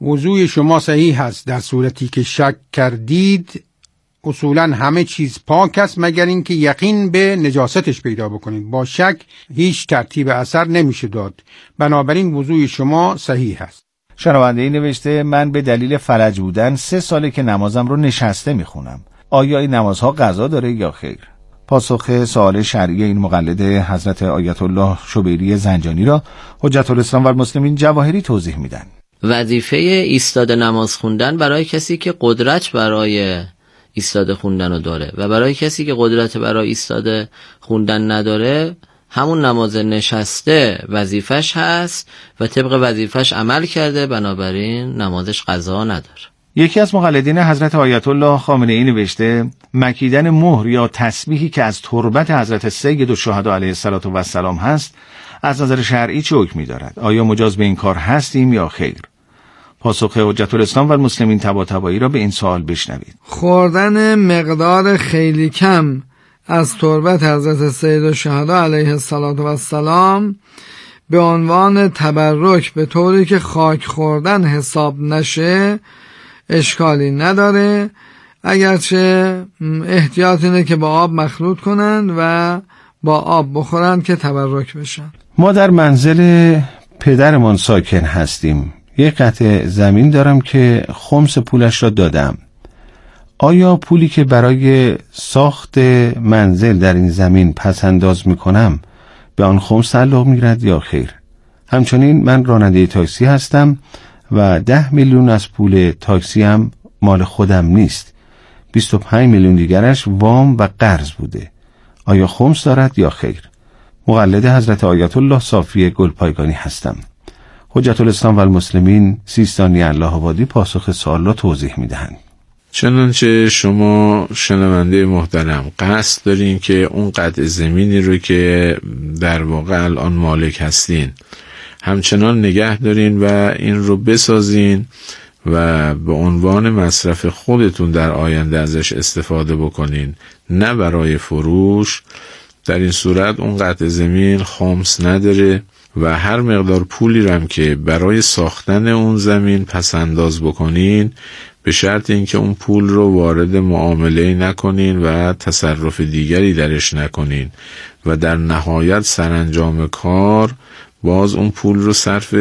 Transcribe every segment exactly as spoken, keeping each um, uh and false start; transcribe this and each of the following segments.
وضوء شما صحیح است در صورتی که شک کردید. اصولا همه چیز پاک است مگر اینکه یقین به نجاستش پیدا بکنید. با شک هیچ ترتیب اثر نمیشه داد. بنابراین وضوء شما صحیح است. شنونده ای نوشته من به دلیل فلج بودن سه ساله که نمازم رو نشسته میخونم. آیا این نمازها قضا داره یا خیر؟ پاسخ سوال شرعی این مقلد حضرت آیت الله شبیری زنجانی را حجت الاسلام و المسلمین جواهری توضیح میدن. وظیفه ایستاده نماز خوندن برای کسی که قدرت برای ایستاده خوندن رو داره و برای کسی که قدرت برای ایستاده خوندن نداره همون نماز نشسته وظیفش هست و طبق وظیفش عمل کرده، بنابراین نمازش قضا نداره. یکی از مقلدین حضرت آیت الله خامنه ای نوشته مکیدن مهر یا تسبیحی که از تربت حضرت سید الشهدا علیه السلام هست از نظر شرعی چه حکمی دارد؟ آیا مجاز به این کار هستیم یا خیر؟ پاسخ حجت الاسلام و المسلمین طباطبایی را به این سوال بشنوید. خوردن مقدار خیلی کم از تربت حضرت سید الشهدا علیه السلام به عنوان تبرک به طوری که خاک خوردن حساب نشه اشکالی نداره، اگرچه احتیاط اینه که با آب مخلوط کنن و با آب بخورن که تبرک بشن. ما در منزل پدرمان ساکن هستیم. یک قطعه زمین دارم که خمس پولش را دادم. آیا پولی که برای ساخت منزل در این زمین پس انداز میکنم به آن خمس تعلق میگیرد یا خیر؟ همچنین من راننده تاکسی هستم و ده میلیون از پول تاکسی هم مال خودم نیست. بیست و پنج میلیون دیگرش وام و قرض بوده. آیا خمس دارد یا خیر؟ مقلد حضرت آیت الله صافی گلپایگانی هستم. حجت الاسلام و المسلمین سیستانی الله آبادی پاسخ سوال را توضیح میدهند. چنانچه شما شنونده محترم قصد دارین که اون قطع زمینی رو که در واقع الان مالک هستین همچنان نگه دارین و این رو بسازین و به عنوان مصرف خودتون در آینده ازش استفاده بکنین، نه برای فروش، در این صورت اون قطع زمین خمس نداره و هر مقدار پولی رم که برای ساختن اون زمین پس انداز بکنین به شرط اینکه اون پول رو وارد معامله نکنین و تصرف دیگری درش نکنین و در نهایت سرانجام کار باز اون پول رو صرف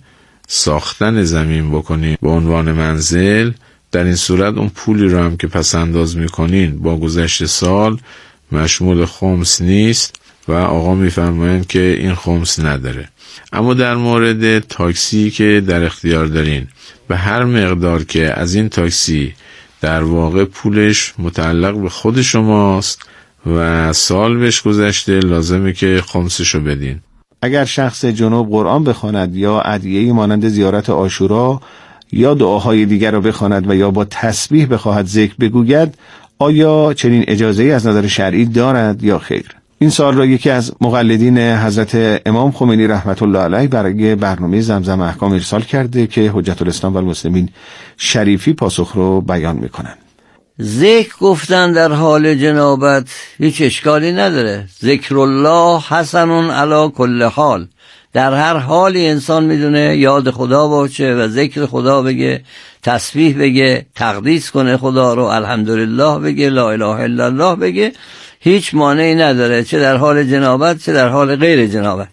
ساختن زمین بکنین به عنوان منزل. در این صورت اون پولی رو هم که پس انداز میکنین با گذشت سال مشمول خمس نیست و آقا میفرمایند که این خمس نداره. اما در مورد تاکسی که در اختیار دارین به هر مقدار که از این تاکسی در واقع پولش متعلق به خود شماست و سال بهش گذشته لازمه که خمسشو بدین. اگر شخص جنوب قرآن بخواند یا ادعیه‌ای مانند زیارت عاشورا یا دعاهای دیگر را بخواند و یا با تسبیح بخواهد ذکر بگوید، آیا چنین اجازه‌ای از نظر شرعی دارد یا خیر؟ این سوال را یکی از مقلدین حضرت امام خمینی رحمت الله علیه برای برنامه زمزم احکام ارسال کرده که حجت الاسلام و المسلمین شریفی پاسخ رو بیان میکنن. ذکر گفتن در حال جنابت هیچ اشکالی نداره. ذکر الله حسن علی کل حال، در هر حالی انسان میدونه یاد خدا باشه و ذکر خدا بگه، تسبیح بگه، تقدیس کنه خدا رو، الحمدلله بگه، لا اله الا الله بگه، هیچ مانعی نداره، چه در حال جنابت چه در حال غیر جنابت.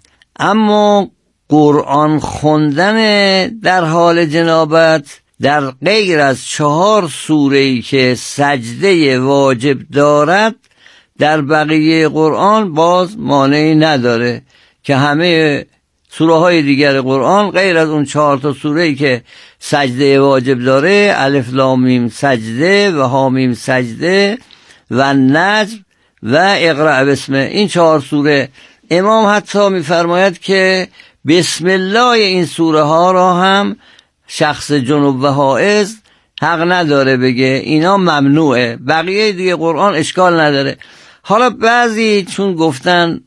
اما قرآن خوندن در حال جنابت در غیر از چهار سوره‌ای که سجده واجب دارد در بقیه قرآن باز مانعی نداره که همه سوره های دیگر قرآن غیر از اون چهار تا سوره‌ای که سجده واجب داره، الف لام میم سجده و ها میم سجده و نجم و اقرأ بسم، این چهار سوره امام حتی میفرماید که بسم الله این سوره ها را هم شخص جنوب و حائض حق نداره بگه، اینا ممنوعه، بقیه دیگه قرآن اشکال نداره. حالا بعضی چون گفتن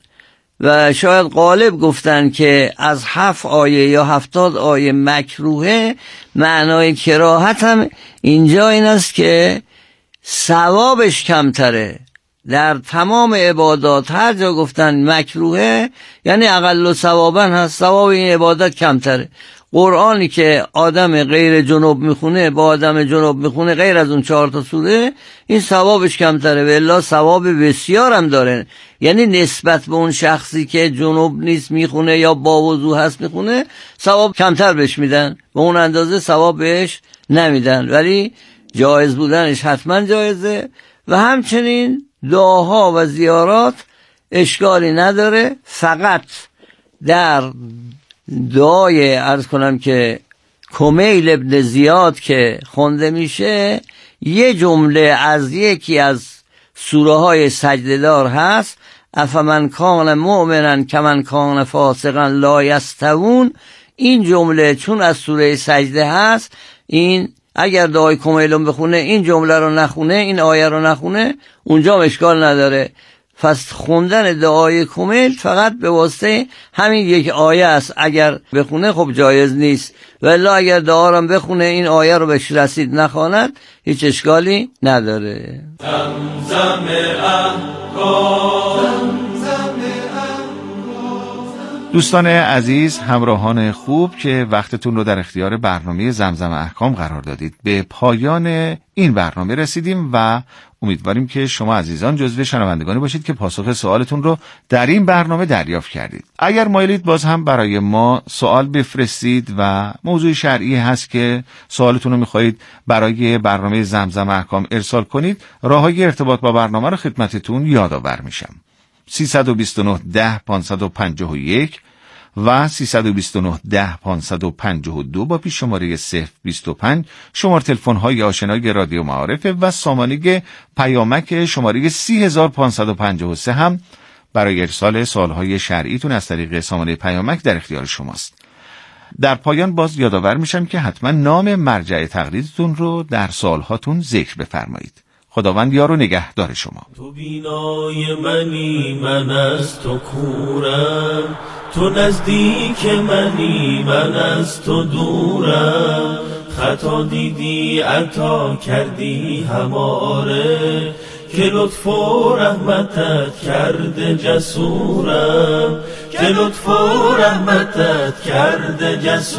و شاید غالب گفتن که از هفت آیه یا هفتاد آیه مکروهه، معنای کراهت هم اینجا این است که ثوابش کمتره. در تمام عبادات هر جا گفتن مکروهه یعنی اقل ثوابا هست، ثواب این عبادت کمتره. قرآنی که آدم غیر جنوب میخونه با آدم جنوب میخونه غیر از اون چهار تا سوره، این ثوابش کمتره، و الا ثواب بسیار هم داره. یعنی نسبت به اون شخصی که جنوب نیست میخونه یا با وضو هست میخونه، ثواب کمتر بهش میدن، به اون اندازه ثواب بهش نمیدن، ولی جایز بودنش حتما جایزه. و همچنین دعاها و زیارات اشکالی نداره، فقط در دعای عرض کنم که کمیل ابن زیاد که خونده میشه، یه جمله از یکی از سوره های سجده دار هست: افمن کان مؤمنا کمن کان فاسقا لا یستوون. این جمله چون از سوره سجده هست، این اگر دعای کمیلم بخونه این جمله رو نخونه، این آیه رو نخونه، اونجا اشکال نداره. پس خوندن دعای کمیل فقط به واسطه همین یک آیه است، اگر بخونه خب جایز نیست، ولی اگر دعا رو بخونه این آیه رو بهش رسید نخواند هیچ اشکالی نداره. زمزم دوستان عزیز، همراهان خوب که وقتتون رو در اختیار برنامه زمزم احکام قرار دادید، به پایان این برنامه رسیدیم و امیدواریم که شما عزیزان جزو شنوندگانی باشید که پاسخ سوالتون رو در این برنامه دریافت کردید. اگر مایلید باز هم برای ما سوال بفرستید و موضوع شرعی هست که سوالتون رو میخواهید برای برنامه زمزم احکام ارسال کنید، راههای ارتباط با برنامه رو خدمتتون یادآور میشم. سیصد و بیست و نه ده پانصد و پنجاه و یک و سیصد و بیست و نه ده پانصد و پنجاه و دو با پیش شماره صفر بیست و پنج شماره تلفن های آشنای رادیو معارف و سامانه پیامک شماره سی هزار و پانصد و پنجاه و سه هم برای ارسال سوالهای شرعیتون از طریق سامانه پیامک در اختیار شماست. در پایان باز یادآور میشم که حتما نام مرجع تقلیدتون رو در سوالهاتون ذکر بفرمایید. خداوند یار و نگهدار شما. تو بینای منی، من از تو کورم، تو نزدیک منی، من از تو دورم. خطا دیدی عطا کردی هماره، که لطف و رحمتت کرده جسورم، که لطف و رحمتت کرده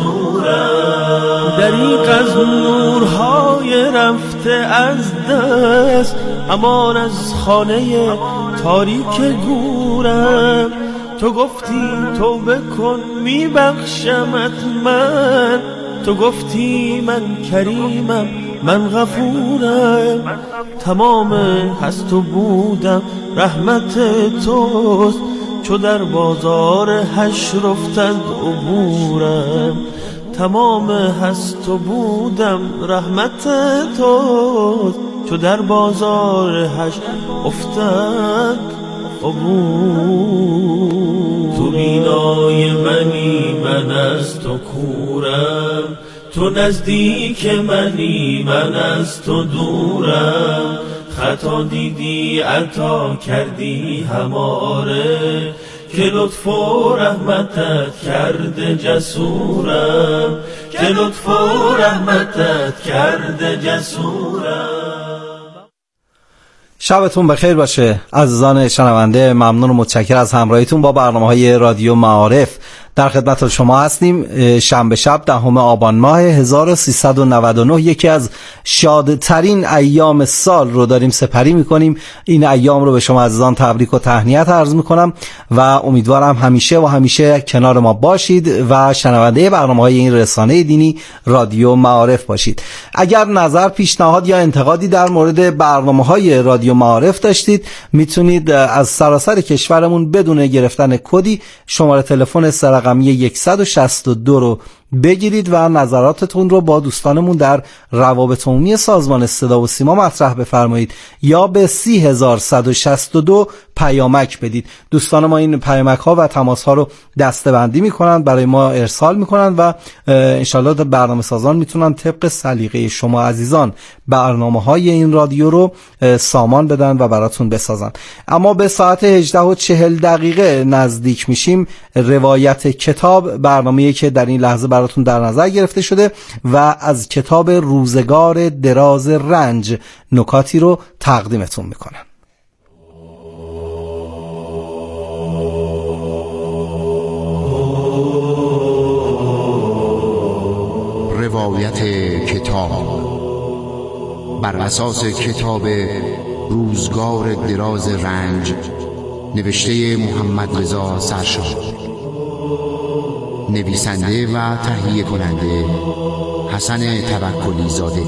جسورم. دریق از نورهای رفته از دست، امان از خانه تاریک گورم. تو گفتی توبه کن میبخشمت من، تو گفتی من کریمم من غفورم. تمام هست و بودم رحمت توست، چو در بازار حشر افتد عبورم. تمام هست و بودم رحمت توست، چو در بازار حشر افتد عبور. تو بینای منی، من از تو کورم، تو نزدیک منی، من از تو دورم. خطا دیدی عطا کردی هماره، که لطف و رحمتت کرده جسورم، که لطف و رحمتت کرده جسورم. شبتون بخیر باشه عزیزان شنونده. ممنون و متشکر از همراهیتون با برنامه‌های رادیو معارف. در خدمت شما هستیم. شنبه شب دهم آبان ماه هزار و سیصد و نود و نه، یکی از شادترین ایام سال رو داریم سپری میکنیم. این ایام رو به شما عزیزان تبریک و تهنیت عرض میکنم و امیدوارم همیشه و همیشه کنار ما باشید و شنونده برنامه‌های این رسانه دینی رادیو معارف باشید. اگر نظر، پیشنهاد یا انتقادی در مورد برنامه‌های رادیو معارف داشتید، میتونید از سراسر کشورمون بدون گرفتن کدی شماره تلفن رقمی صد و شصت و دو رو بگیرید و نظراتتون رو با دوستانمون در روابط عمومی سازمان صدا و سیما مطرح بفرمایید یا به سی هزار و صد و شصت و دو پیامک بدید. دوستان ما این پیامک ها و تماس ها رو دسته بندی میکنن، برای ما ارسال میکنن و انشالله برنامه سازان میتونن طبق سلیقه شما عزیزان برنامه های این رادیو رو سامان بدن و براتون بسازن. اما به ساعت هجده و چهل دقیقه نزدیک میشیم. روایت کتاب، برنامه‌ای که در این لحظه براتون در نظر گرفته شده و از کتاب روزگار دراز رنج نکاتی رو تقدیمتون میکنم. روایت کتاب بر اساس کتاب روزگار دراز رنج نوشته محمد رضا سرشار، نویسنده و تهیه کننده حسن توکلی زاده.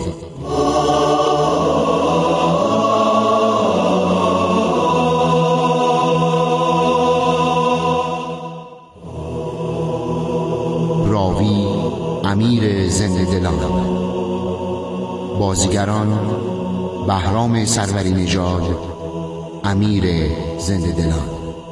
راوی امیر زنده دلان، بازیگران بهرام سروری نژاد امیر زنده دلان.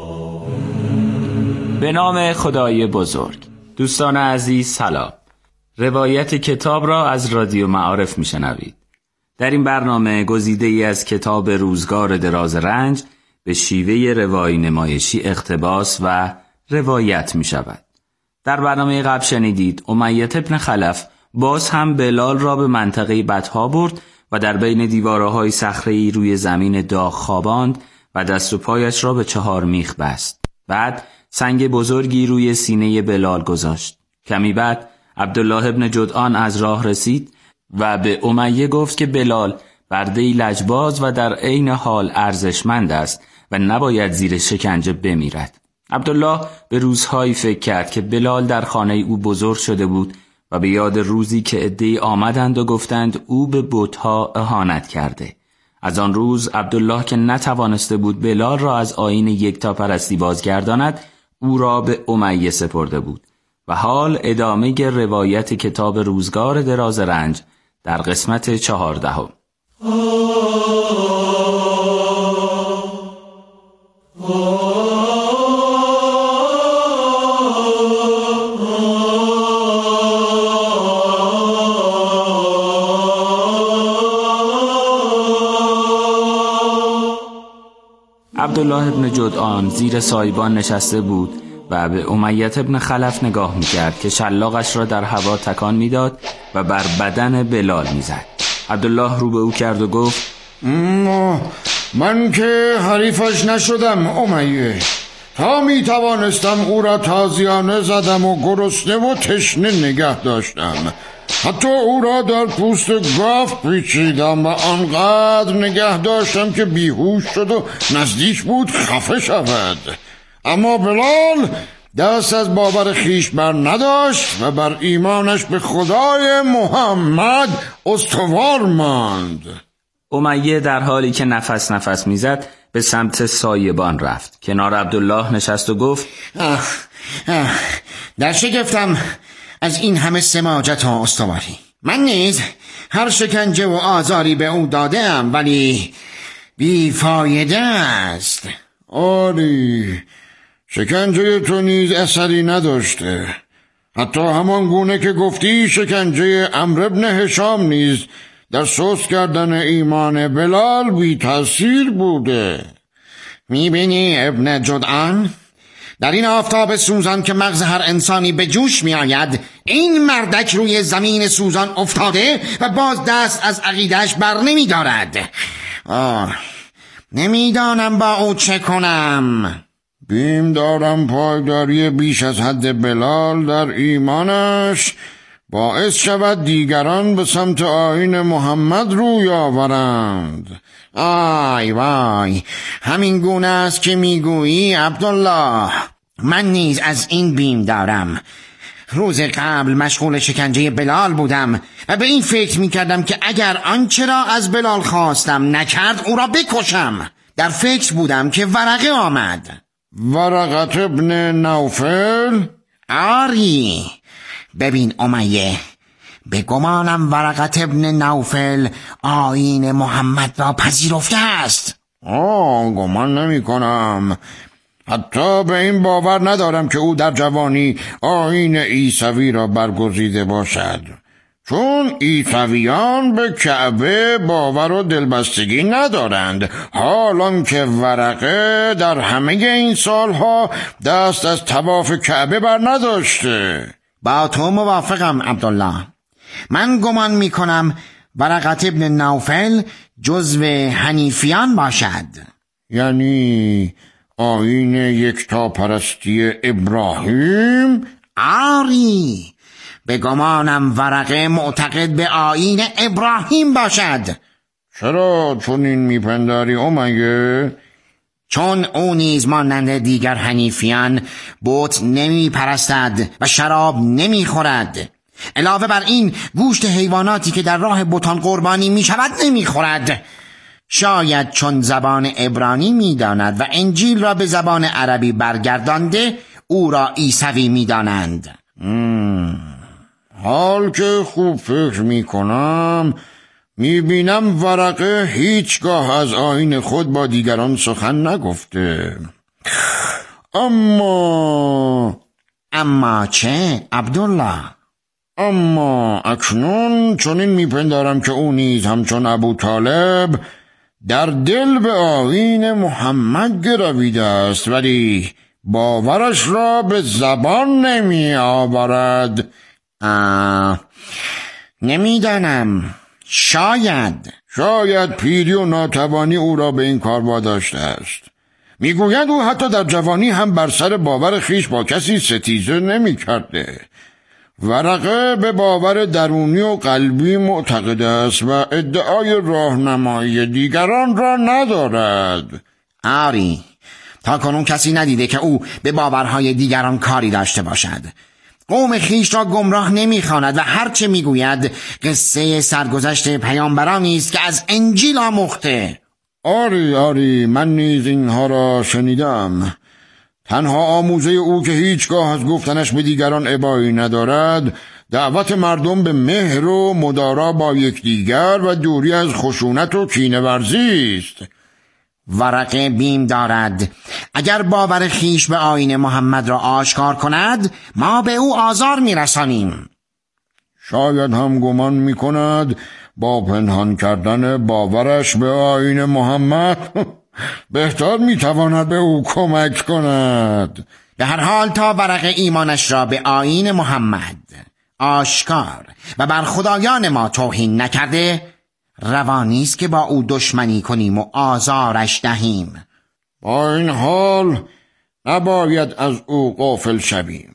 به نام خدای بزرگ. دوستان عزیز سلام. روایت کتاب را از رادیو معارف میشنوید. در این برنامه گزیده ای از کتاب روزگار دراز رنج به شیوه روایی نمایشی اقتباس و روایت می شود. در برنامه قبل شنیدید امیة ابن خلف باز هم بلال را به منطقه بطحا برد و در بین دیوارهای صخره‌ای روی زمین داغ خواباند و دست و پایش را به چهار میخ بست. بعد سنگ بزرگی روی سینه بلال گذاشت. کمی بعد عبدالله ابن جدعان از راه رسید و به امیه گفت که بلال برده‌ای لجباز و در عین حال ارزشمند است و نباید زیر شکنجه بمیرد. عبدالله به روزهایی فکر کرد که بلال در خانه او بزرگ شده بود و به یاد روزی که عده‌ای آمدند و گفتند او به بت‌ها اهانت کرده. از آن روز عبدالله که نتوانسته بود بلال را از آیین یکتاپرستی بازگرداند، او را به امیه سپرده بود. و حال ادامه روایت کتاب روزگار دراز رنج در قسمت چهاردهم. عبدالله ابن جدعان زیر سایبان نشسته بود و به امیة ابن خلف نگاه میکرد که شلاقش را در هوا تکان میداد و بر بدن بلال میزد. عبدالله رو به او کرد و گفت من که حریفش نشدم امیه، تا می توانستم او را تازیانه زدم و گرسنه و تشنه نگه داشتم. حتی او را در پوست گاو پیچیدم و آنقدر نگه داشتم که بیهوش شد و نزدیک بود خفه شود. اما بلال دست از باور خیش بر نداشت و بر ایمانش به خدای محمد استوار ماند. امیه در حالی که نفس نفس میزد به سمت سایبان رفت. کنار عبدالله نشست و گفت آه آه در شگفتم از این همه سماجت و استواری. من نیز هر شکنجه و آزاری به او دادم ولی بیفایده است. آری، شکنجه تو نیز اثری نداشته. حتی همان گونه که گفتی شکنجه عمرو بن هشام نیز در سست کردن ایمان بلال بی تأثیر بوده. میبینی ابن جدعان؟ در این آفتاب سوزان که مغز هر انسانی به جوش می آید، این مردک روی زمین سوزان افتاده و باز دست از عقیدهش بر نمی دارد. آه نمیدانم با او چه کنم. بیم دارم پایداری بیش از حد بلال در ایمانش باعث شود دیگران به سمت آیین محمد روی آورند. آی وای، همین گونه است که میگویی عبدالله. من نیز از این بیم دارم. روز قبل مشغول شکنجه بلال بودم و به این فکر میکردم که اگر آنچه را از بلال خواستم نکرد او را بکشم. در فکر بودم که ورقه آمد. ورقت ابن نوفل؟ آری، ببین امیه، به گمانم ورقت ابن نوفل آیین محمد را پذیرفته است. آه گمان نمی کنم. حتی به این باور ندارم که او در جوانی آیین عیسوی را برگزیده باشد، چون عیسویان به کعبه باور و دلبستگی ندارند، حالان که ورقه در همه این سالها دست از طواف کعبه بر نداشته. با تو موافقم عبدالله. من گمان می کنم ورقت ابن نوفل جزو حنیفیان باشد. یعنی آیین یکتا پرستی ابراهیم؟ آری، به گمانم ورقه معتقد به آیین ابراهیم باشد. چرا چون این میپنداری امیه؟ چون او نیز مانند دیگر حنیفیان بت نمی پرستد و شراب نمی خورد. علاوه بر این گوشت حیواناتی که در راه بتان قربانی می شود نمی خورد. شاید چون زبان عبرانی می داند و انجیل را به زبان عربی برگردانده او را عیسوی می دانند. حال که خوب فکر می کنم می بینم ورقه هیچگاه از آیین خود با دیگران سخن نگفته. اما اما چه عبدالله؟ اما اکنون چنین میپندارم که او نیز همچون ابو طالب در دل به آیین محمد گرویده است، ولی باورش را به زبان نمی آورد. نمیدانم، شاید شاید پیری و ناتوانی او را به این کار واداشته است. میگوید او حتی در جوانی هم بر سر باور خیش با کسی ستیزه نمی کرده. ورقه به باور درونی و قلبی معتقد است و ادعای راهنمایی دیگران را ندارد. آری، تا کنون کسی ندیده که او به باورهای دیگران کاری داشته باشد. قوم خیش را گمراه نمی‌خواند و هرچه میگوید قصه سرگذشت پیامبرانی است که از انجیل آموخته. آری آری، من نیز اینها را شنیدم. تنها آموزه او که هیچگاه از گفتنش به دیگران ابایی ندارد دعوت مردم به مهر و مدارا با یکدیگر و دوری از خشونت و کینه‌ورزی است. ورقه بیم دارد اگر باور خیش به آیین محمد را آشکار کند ما به او آزار میرسانیم. شاید هم گمان میکند با پنهان کردن باورش به آیین محمد بهتر میتواند به او کمک کند. به هر حال تا ورقه ایمانش را به آیین محمد آشکار و بر خدایان ما توهین نکرده روانی است که با او دشمنی کنیم و آزارش دهیم. با این حال نباید از او غافل شویم.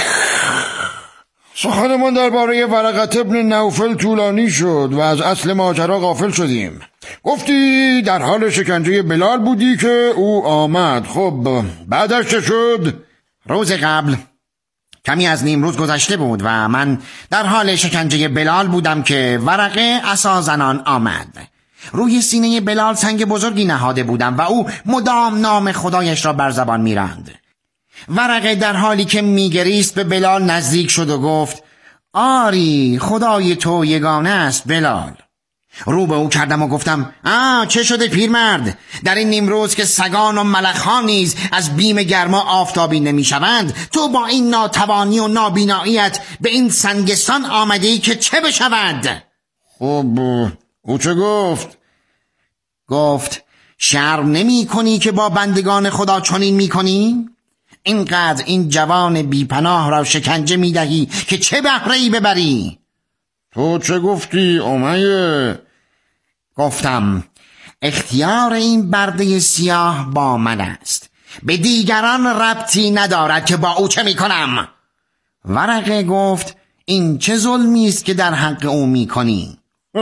سخنمان درباره ورقه ابن نوفل طولانی شد و از اصل ماجرا غافل شدیم. گفتی در حال شکنجه بلال بودی که او آمد. خب بعدش چه شد؟ روز قبل کمی از نیم روز گذشته بود و من در حال شکنجه بلال بودم که ورقه عصا زنان آمد. روی سینه بلال سنگ بزرگی نهاده بودم و او مدام نام خدایش را بر زبان می‌راند. ورقه در حالی که میگریست به بلال نزدیک شد و گفت آری خدای تو یگانه است بلال. رو به او کردم و گفتم آه چه شده پیرمرد؟ در این نیمروز که سگان و ملخان نیز از بیم گرما آفتابی نمی شوند تو با این ناتوانی و نابیناییت به این سنگستان آمده ای که چه بشود؟ خب او چه گفت؟ گفت شرم نمی کنی که با بندگان خدا چنین می کنی؟ اینقدر این جوان بیپناه را شکنجه می دهی که چه بهره‌ای ببری؟ تو چه گفتی امیه؟ گفتم اختیار این برده سیاه با من است، به دیگران ربطی ندارد که با او چه می کنم. ورقه گفت این چه ظلمی است که در حق او می کنی؟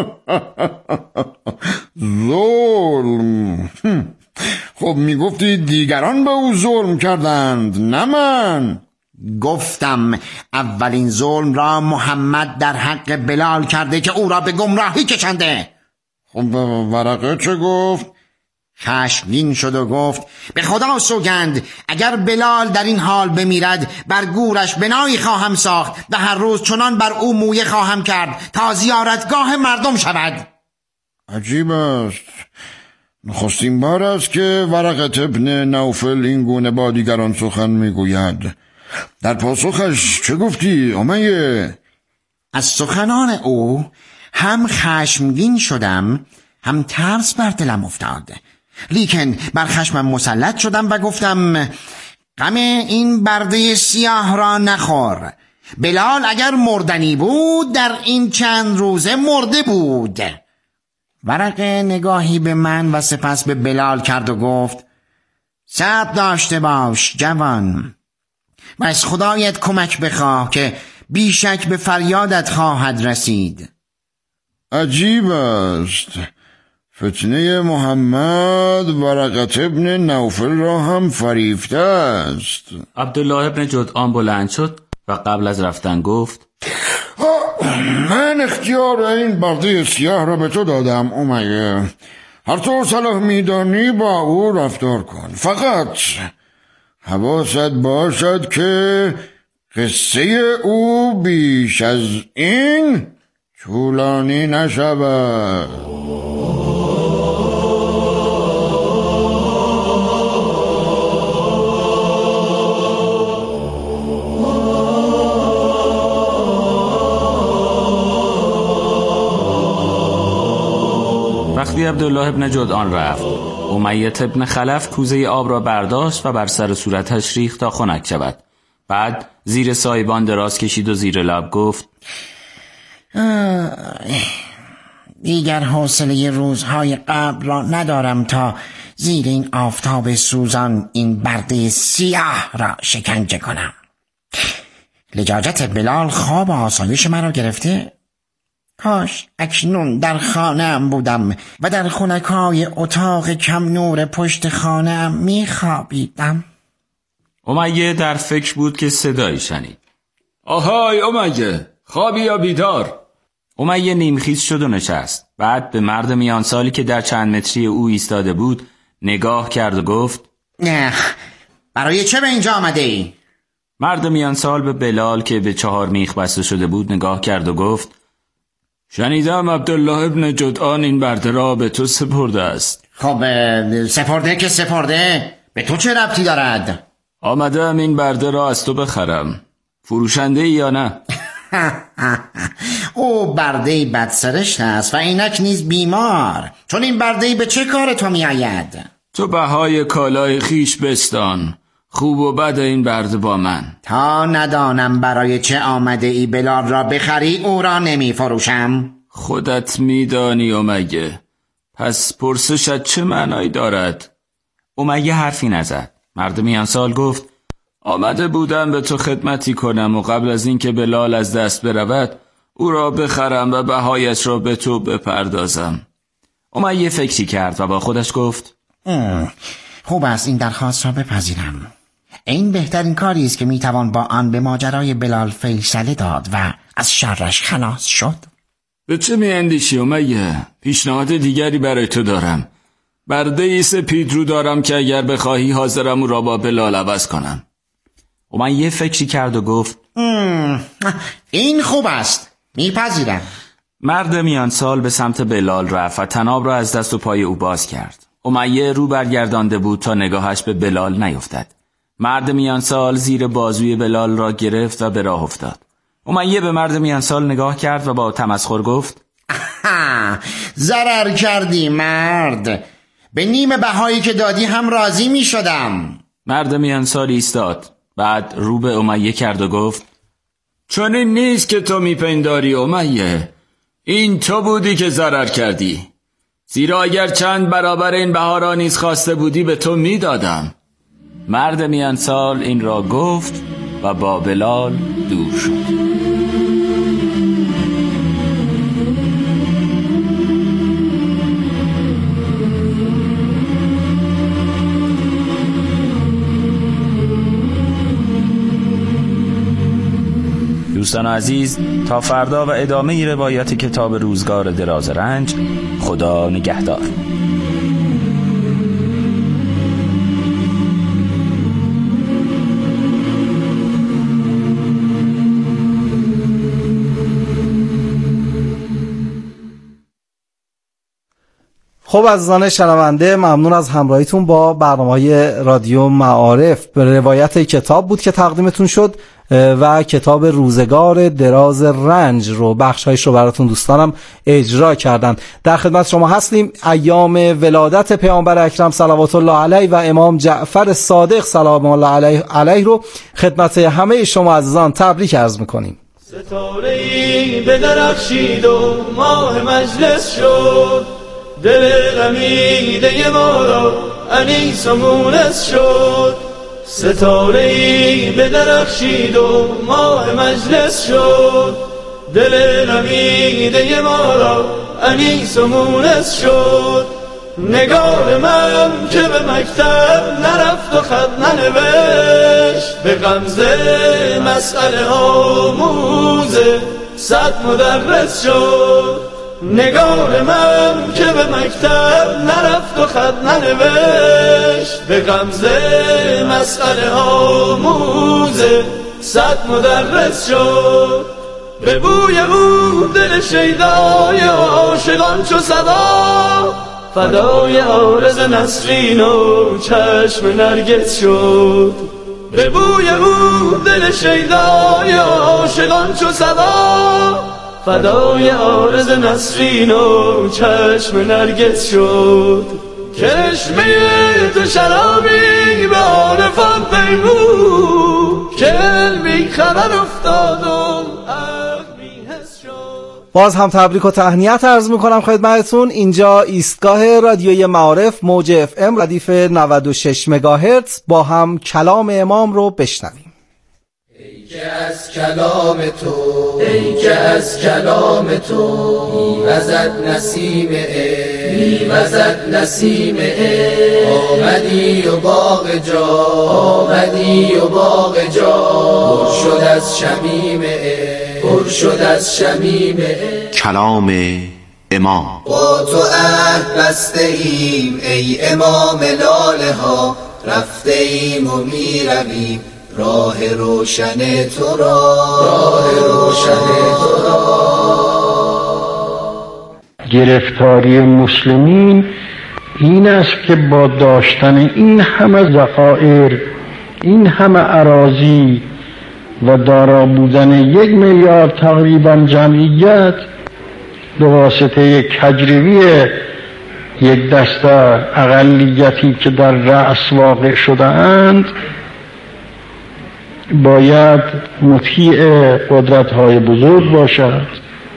ظلم؟ خب می گفتی دیگران به او ظلم کردند نه من. گفتم اولین ظلم را محمد در حق بلال کرده که او را به گمراهی کشنده. خب ورقه چه گفت؟ خشمگین شد و گفت به خدا سوگند اگر بلال در این حال بمیرد بر گورش بنایی خواهم ساخت و هر روز چنان بر او مویه خواهم کرد تا زیارتگاه مردم شود. عجیب است، نخستین بار است که ورقه ابن نوفل این گونه با دیگران سخن میگوید. در پاسخش چه گفتی امیه؟ از سخنان او هم خشمگین شدم هم ترس بر دلم افتاد، لیکن بر خشمم مسلط شدم و گفتم غم این برده سیاه را نخور. بلال اگر مردنی بود در این چند روزه مرده بود. ورقه نگاهی به من و سپس به بلال کرد و گفت صبر داشته باش جوان و از خدایت کمک بخواه که بیشک به فریادت خواهد رسید. عجیب است، فتنه محمد ورقت ابن نوفل را هم فریفته است. عبدالله ابن جدعان بلند شد و قبل از رفتن گفت من اختیار این برده سیاه را به تو دادم امیه، هر طور صلاح میدانی با او رفتار کن، فقط حواست باشد که قصه او بیش از این طولانی نشود. وقتی عبدالله ابن جدعان رفت، امیه ابن خلف کوزه آب را برداشت و بر سر صورتش ریخت تا خنک شود. بعد زیر سایبان دراز کشید و زیر لب گفت دیگر حوصله روزهای قبل را ندارم تا زیر این آفتاب سوزان این برده سیاه را شکنجه کنم. لجاجت بلال خواب و آسایش مرا گرفته. کاش اکنون در خانه‌ام بودم و در خنکای اتاق کم نور پشت خانه‌ام می خوابیدم. امیه در فکر بود که صدایی شنید. آهای امیه، خوابی یا بیدار؟ امیه نیمخیز شد و نشست. بعد به مرد میان سالی که در چند متری او ایستاده بود نگاه کرد و گفت نه، برای چه به اینجا آمده ای؟ مرد میان سال به بلال که به چهار میخ بسته شده بود نگاه کرد و گفت شنیدم عبدالله ابن جدعان این برده را به تو سپرده است. خب سپرده که سپرده، به تو چه ربطی دارد؟ آمدم این برده را از تو بخرم، فروشنده ای یا نه؟ او بردهی بدسرشت است و اینک نیز بیمار، چون این بردهی به چه کار تو می آید؟ تو بهای کالای خیش بستان، خوب و بد این برده با من. تا ندانم برای چه آمده ای بلال را بخری او را نمی فروشم. خودت میدانی امیه، پس پرسشت چه معنایی دارد؟ امیه حرفی نزد. مرد میان سال گفت آمده بودم به تو خدمتی کنم و قبل از اینکه بلال از دست برود او را بخرم و بهایش را به تو بپردازم. امیه فکری کرد و با خودش گفت خوب است این درخواست را بپذیرم. این بهترین کاری است که میتوان با آن به ماجرای بلال فیصله داد و از شرش خلاص شد. به چه می اندیشی امیه؟ پیشنهاد دیگری برای تو دارم. برده ای سپید رو دارم که اگر بخواهی حاضرم او را با بلال عوض کنم. امیه فکری کرد و گفت این خوب است، میپذیرم. مرد میان سال به سمت بلال رفت و طناب را از دست و پای او باز کرد. امیه رو برگردانده بود تا نگاهش به بلال نیفتد. مرد میان سال زیر بازوی بلال را گرفت و به راه افتاد. امیه به مرد میان سال نگاه کرد و با تمسخر گفت ضرر کردی مرد، به نیم بهایی که دادی هم راضی می شدم. مرد میان سال ایستاد. بعد رو به امیه کرد و گفت چون این نیست که تو میپنداری امیه، این تو بودی که ضرر کردی، زیرا اگر چند برابر این بها را نیز خواسته بودی به تو میدادم. مرد میان سال این را گفت و با بلال دور شد. دوستان عزیز، تا فردا و ادامه روایت کتاب روزگار دراز رنج. خدا نگهدار. خب عزیزان شنونده، ممنون از همراهیتون با برنامه‌های رادیو معارف. به روایت کتاب بود که تقدیمتون شد و کتاب روزگار دراز رنج رو بخشایش رو براتون دوستانم اجرا کردن. در خدمت شما هستیم. ایام ولادت پیامبر اکرم صلوات الله علیه و امام جعفر صادق سلام الله علیه علیه رو خدمت همه شما عزیزان تبریک عرض میکنیم. ستاره‌ای بدرخشید و ماه مجلس شد، دل غمیده ما را انیس و مونس شد. ستاره‌ای بدرخشید و ماه مجلس شد، دل نمیده ما را انیس و مونس شد. نگار من که به مکتب نرفت و خط ننوشت، به غمزه مسئله آموزه صد مدرس شد. نگار من که به مکتب نرفت و خط ننوشت، به غمزه مسئله آموزه صد مدرس شد. به بوی او دل شیدای عاشقان چو صدا، فدای عارض نسرین و چشم نرگس شد. به بوی او دل شیدای عاشقان چو صدا، فدای عارض نسرین و چشم نرگس شد. کرشمه تو شرابی به عارفان پیمود، که علمی خبر افتادم باز هم تبریک و تهنیت عرض میکنم خدمتتون. اینجا ایستگاه رادیوی معارف موج اف ام ردیف نود و شش مگاهرتز، با هم کلام امام رو بشنویم. ای که از کلام تو، ای که از کلام تو میوزد نسیم عشق، میوزد نسیم عشق. آمدی و باغ جا، آمدی و باغ جا پر شد از شمیم عشق، پر شد از شمیم عشق. کلام امام. با تو عهد بسته ایم ای امام لاله ها، رفته ایم و میرویم راه روشن تو را، راه روشن تو را. گرفتاری مسلمین این است که با داشتن این همه ذخایر، این همه اراضی و دارا بودن یک میلیارد تقریبا جمعیت، به واسطه کجروی یک دسته اقلیتی که در رأس واقع شده اند، باید مطیع قدرت‌های بزرگ باشد.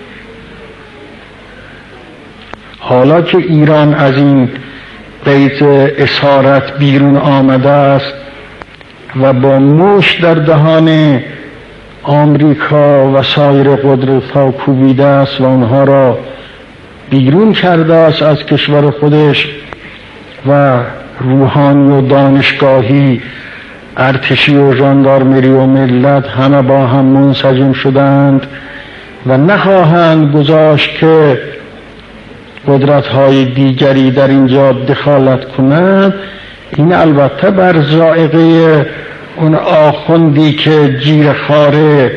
حالا که ایران از این قید اسارت بیرون آمده است و با موش در دهان آمریکا و سایر قدرت‌ها کوبیده است و آنها را بیرون کرده است از کشور خودش و روحانی و دانشگاهی، ارتشی و ژاندارمری و ملت همه با هم منسجم شدند و نخواهند گذاشت که قدرت‌های دیگری در اینجا دخالت کنند. این البته بر ذائقه اون آخوندی که جیرخوار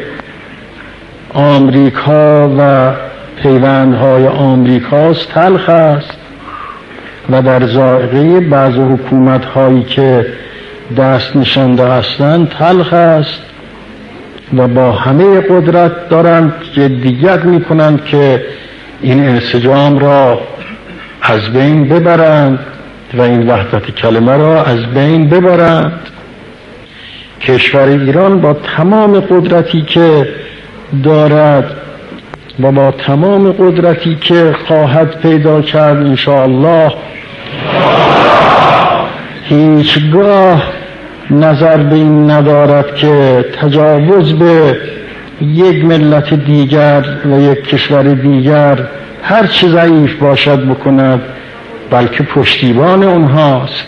آمریکا و پیوندهای آمریکاست تلخ است و در ذائقه بعض حکومت‌هایی که دست نشانده هستند تلخ است و با همه قدرت دارند جدیت می‌کنند که این انسجام را از بین ببرند و این وحدت کلمه را از بین ببرند. کشور ایران با تمام قدرتی که دارد و با تمام قدرتی که خواهد پیدا کرد انشاءالله، هیچگاه نظر به این ندارد که تجاوز به یک ملت دیگر و یک کشور دیگر هر چه ضعیف باشد بکند، بلکه پشتیبان اونهاست.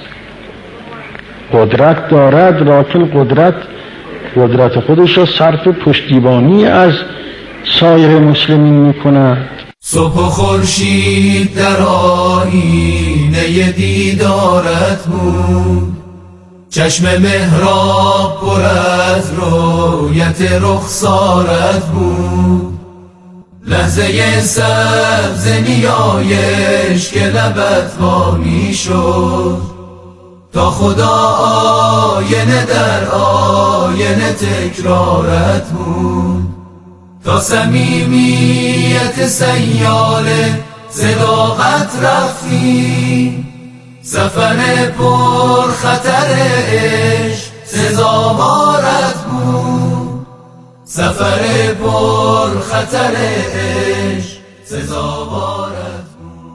قدرت دارد، لکن قدرت قدرت خودش را صرف پشتیبانی از سایر مسلمین میکند. صبح و خورشید در آینه دیدارت بود، چشم محراب پر از رویت رخسارت بود. لحظه سبز نیایش که لبت وا می شد، تا خدا آینه در آینه تکرارت بود. تا صمیمیت سیاله صداقت رفتی، سفر پر خطر عشق سزاوارت بود. سفر پر خطر عشق سزاوارت بود.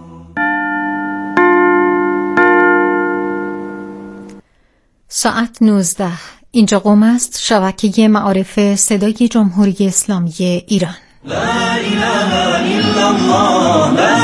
ساعت نوزده. اینجا قم است، شبکه معارف صدای جمهوری اسلامی ایران. لا اله الا الله.